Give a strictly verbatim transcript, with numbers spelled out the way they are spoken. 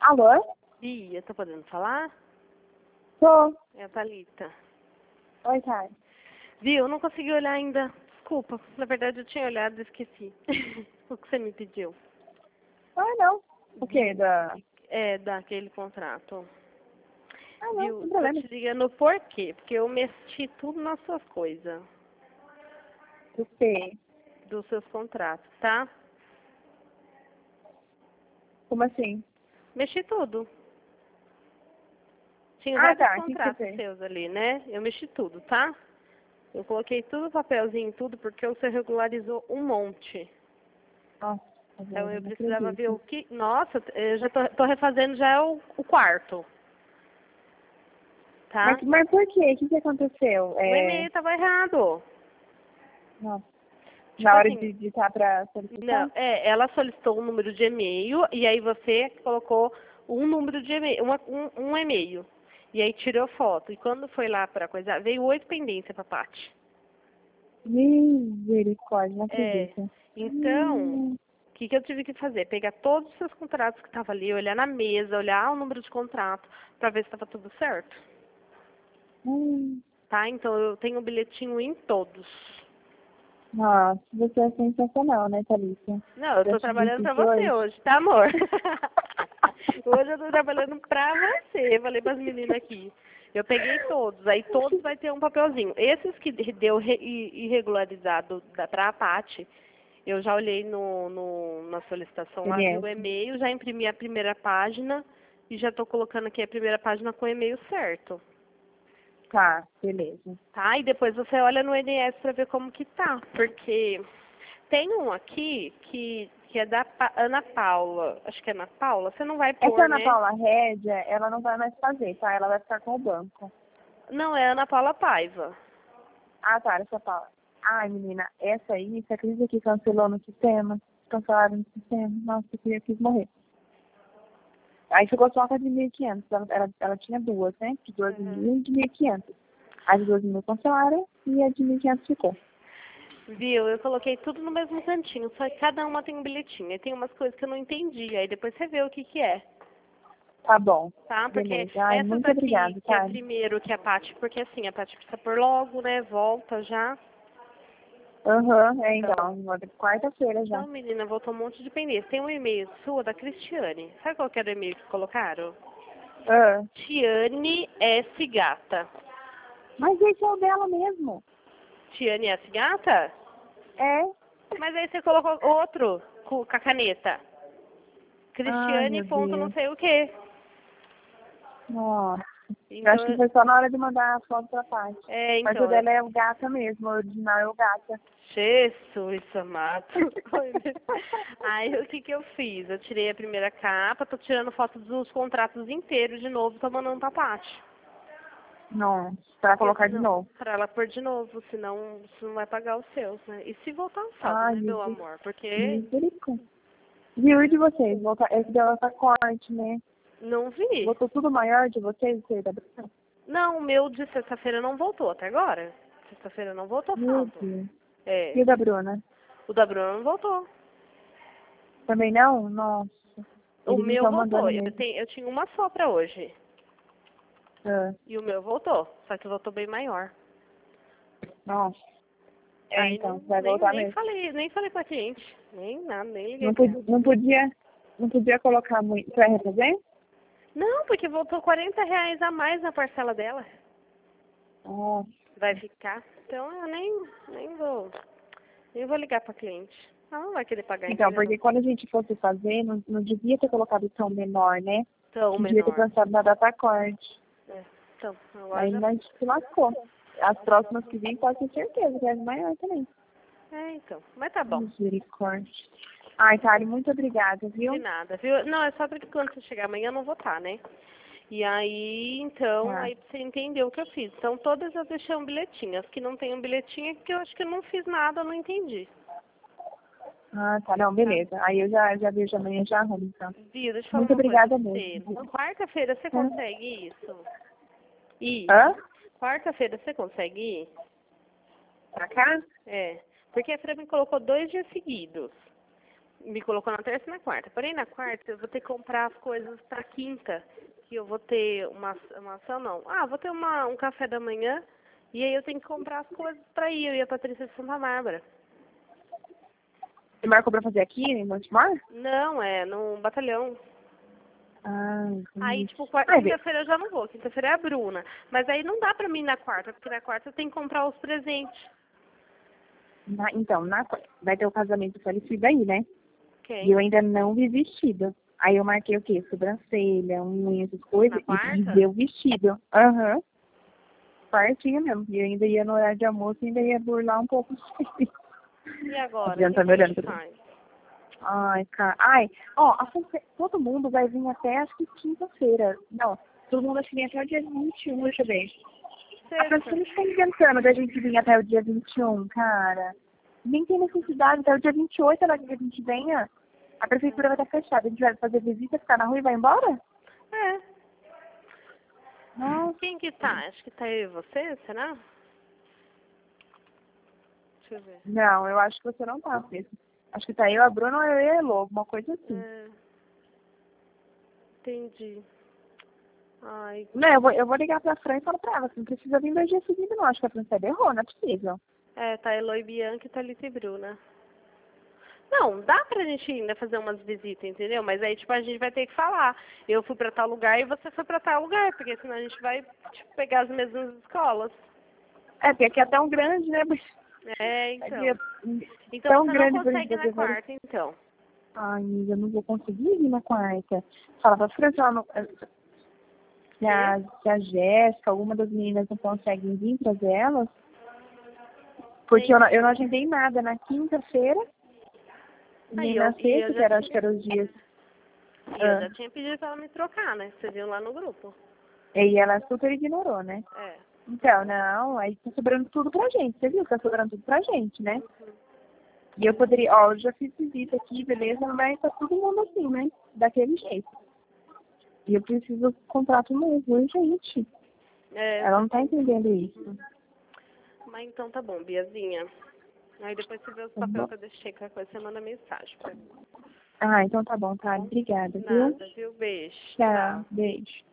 Alô? Bia, tá podendo falar? Tô. É a Thalita. Oi, Thay. Viu, eu não consegui olhar ainda. Desculpa. Na verdade, eu tinha olhado e esqueci. O que você me pediu. Ah, não. O quê? Da... É, daquele contrato. Ah, não, Viu, sem tô problema. te ligando por quê? Porque eu mexi tudo nas suas coisas. O quê? Dos seus contratos, tá? Como assim? Mexi tudo. Tinha Ah, vários tá. O que que você contratos fez? seus ali, né? Eu mexi tudo, tá? Eu coloquei tudo papelzinho, tudo, porque você regularizou um monte. Nossa, Então velho, eu não precisava ver o acredito. que. Nossa, eu já tô, tô refazendo já o, o quarto. Tá? Mas, mas por quê? O que que aconteceu? O É... e-mail tava errado. Nossa. Tipo Na hora de assim, digitar pra solicitar? não, é, ela solicitou um número de e-mail e aí você colocou um número de e-mail, uma- um, um e-mail. E aí tirou foto. E quando foi lá pra coisa, veio oito pendências pra Paty. Misericórdia, não É. acredito. Então, Hum, o que, que eu tive que fazer? Pegar todos os seus contratos que estavam ali, olhar na mesa, olhar o número de contrato, pra ver se estava tudo certo. hum. Tá? Então eu tenho um bilhetinho em todos. Nossa, você é sensacional, né, Thalita? Não, eu Já tô te disse trabalhando pra isso você hoje? hoje, tá, amor? Hoje eu tô trabalhando pra você. Eu falei pras meninas aqui. Eu peguei todos, aí todos vai ter um papelzinho. Esses que deu re- i- irregularizado da, pra Paty, eu já olhei no, no, na solicitação lá, vi o P D F. e-mail, já imprimi a primeira página e já tô colocando aqui a primeira página com o e-mail certo. Tá, beleza. Tá? E depois você olha no I N S pra ver como que tá. Porque tem um aqui que, que é da Pa- Ana Paula. Acho que é Ana Paula. Você não vai Essa pôr, Ana né? Paula Rédia, ela não vai mais fazer, tá? Ela vai ficar com o banco. Não, é Ana Paula Paiva. Ah, tá, essa Paula. Ai, menina, essa aí, você acredita que cancelou no sistema? Cancelaram no sistema? Nossa, eu queria quis morrer. Aí ficou só com a de mil e quinhentos. Ela, ela, ela tinha duas, né? De doze Uhum. mil e de mil e quinhentos. A de doze mil cancelaram e a de mil e quinhentos ficou. Viu? Eu coloquei tudo no mesmo cantinho, só que cada uma tem um bilhetinho. E tem umas coisas que eu não entendi. Aí depois você vê o que que é. Tá bom. Tá? Porque Beleza. Ai, essa muito daqui, obrigada, que é tá? primeiro que é a Paty, porque assim, a Paty precisa por logo, né? Volta já. Aham, é Então, então. Quarta-feira já. então, menina, voltou um monte de pendência. Tem um e-mail sua da Cristiane. Sabe qual que era o e-mail que colocaram? Ah, Tiane S. Gata. mas esse é o dela mesmo. Tiane S. Gata? É. Mas aí você colocou outro com com a caneta. Ai, Cristiane meu ponto não Deus. sei o quê. Nossa. Eu acho que Então, foi só na hora de mandar a foto pra parte. é, Mas o então, eu- dela é o gata mesmo, o original é o gata. Jesus amado. Aí o que que eu fiz? Eu tirei a primeira capa, tô tirando foto dos contratos inteiros de novo, tô mandando pra Paty. Não, pra Porque colocar de senão, novo. pra ela pôr de novo, senão você não vai pagar os seus, né? E se voltar o saldo, Ai, né, meu Jesus. amor? Porque Misericórdia. Viu e de vocês? Volta... Esse dela tá corte, né? não vi. Voltou tudo maior de vocês, você da Bruna? Não, o meu de sexta-feira não voltou até agora. Sexta-feira não voltou Meu saldo. Deus. É. E o da Bruna? O da Bruna não voltou. Também não? Nossa. O Eles não meu estão voltou. mandando Eu, mesmo. tenho, eu tinha uma só pra hoje. Ah, E o meu voltou. Só que voltou bem maior. nossa. É, Aí então, não, vai nem, voltar nem mesmo. falei, nem falei com a cliente. Nem nada, nem liguei Não pra podia, ela. não podia, não podia colocar muito. Pra refazer? Não, porque voltou quarenta reais a mais na parcela dela. Nossa. Vai ficar. Então eu nem, nem vou. Nem vou ligar pra cliente. Ela não vai querer pagar Então, inteira porque não. quando a gente fosse fazer, não, não devia ter colocado tão menor, né? Tão Devia ter menor. pensado na data corte. É. Então, agora Aí já. nós se lascou. As próximas que vêm, pode ter certeza que é maior também. É, então. Mas tá bom. Misericórdia. Ai, Tari, muito obrigada, De viu? nada, viu? Não, é só porque quando você chegar amanhã eu não vou estar, né? E aí, então, Tá. aí pra você entender o que eu fiz. Então, todas eu deixei um bilhetinho. As que não tem um bilhetinho é porque eu acho que eu não fiz nada, eu não entendi. Ah, tá. Não, Tá? beleza. Aí eu já, já vejo amanhã, já arrumo, então. Viu, deixa eu falar Muito uma coisa obrigada pra você. mesmo. Quarta-feira você Hã? consegue isso? Ir? Hã? Quarta-feira você consegue ir? Pra cá? É. Porque a Fran me colocou dois dias seguidos. me colocou na terça e na quarta. Porém, na quarta eu vou ter que comprar as coisas pra quinta. Que eu vou ter uma, uma ação, não. Ah, vou ter uma, um café da manhã. E aí eu tenho que comprar as coisas pra ir. Eu e a Patrícia de Santa Bárbara. Você marcou pra fazer aqui em Montemor? Não, é no batalhão. Ah, Aí, entendi. tipo, quarta- Ai, vê. quinta-feira eu já não vou. Quinta-feira é a Bruna. Mas aí não dá pra mim ir na quarta. Porque na quarta eu tenho que comprar os presentes. Na- então, na, qu- vai ter o casamento falecido aí, né? Ok. E eu ainda não vi vestido. Aí eu marquei o quê? Sobrancelha, unha, essas coisas. Na E, e quarta? deu vestido. Aham. Partinho mesmo. E eu ainda ia no horário de almoço e ainda ia burlar um pouco. E agora? O Adriano que, tá que me a olhando gente pra mim. faz? Ai, cara. Ai, ó, a Fonse- todo mundo vai vir até acho que quinta-feira. Não, todo mundo acho que vem até o dia vinte e um, deixa eu ver. A Sexta. Francine está inventando da gente vir até o dia vinte e um, cara. Nem tem necessidade, até o dia vinte e oito ela quer que a gente venha. A prefeitura vai estar fechada, a gente vai fazer visita, ficar na rua e vai embora? É. Nossa. Quem que tá? Acho que tá eu e você, será? Deixa eu ver. Não, eu acho que você não tá, Cícero. Acho que tá eu, a Bruna ou eu e a Elô, alguma coisa assim. É. Entendi. Ai. Não, eu vou, eu vou ligar pra Fran e falar pra ela, você não precisa vir dois dias seguidos não, acho que a Fran errou, não é possível. É, tá Eloy Bianca e Thalita e Bruna. Não, dá pra gente ainda fazer umas visitas, entendeu? Mas aí, tipo, a gente vai ter que falar. Eu fui pra tal lugar e você foi pra tal lugar, porque senão a gente vai, tipo, pegar as mesmas escolas. É, porque aqui é tão grande, né? Mas É, aqui então. é Então tão você não grande pra gente consegue ir na fazer várias... quarta, então. Ai, amiga, eu não vou conseguir vir na quarta. Fala pra Fran se, ela não, se, Quê? a, se a Jéssica, alguma das meninas não conseguem vir trazer elas. Porque eu não, eu não agendei nada na quinta-feira, nem Aí eu, na e eu sexta, que já era, acho que tinha, eram os dias. e eu Ah, já tinha pedido pra ela me trocar, né? Você viu lá no grupo. e ela super ignorou, né? É. Então, não, aí tá sobrando tudo pra gente. Você viu que tá sobrando tudo pra gente, né? E eu poderia, ó, eu já fiz visita aqui, beleza, mas tá todo mundo assim, né? Daquele jeito. E eu preciso de contrato novo, urgente. É, Ela não tá entendendo isso. mas então tá bom, Biazinha. Aí depois você vê os Tá papéis bom? que eu deixei, qualquer coisa você manda mensagem pra mim. Ah, então tá bom, tá? Obrigada, viu? Nada, viu? Beijo. Tchau, Tchau. beijo.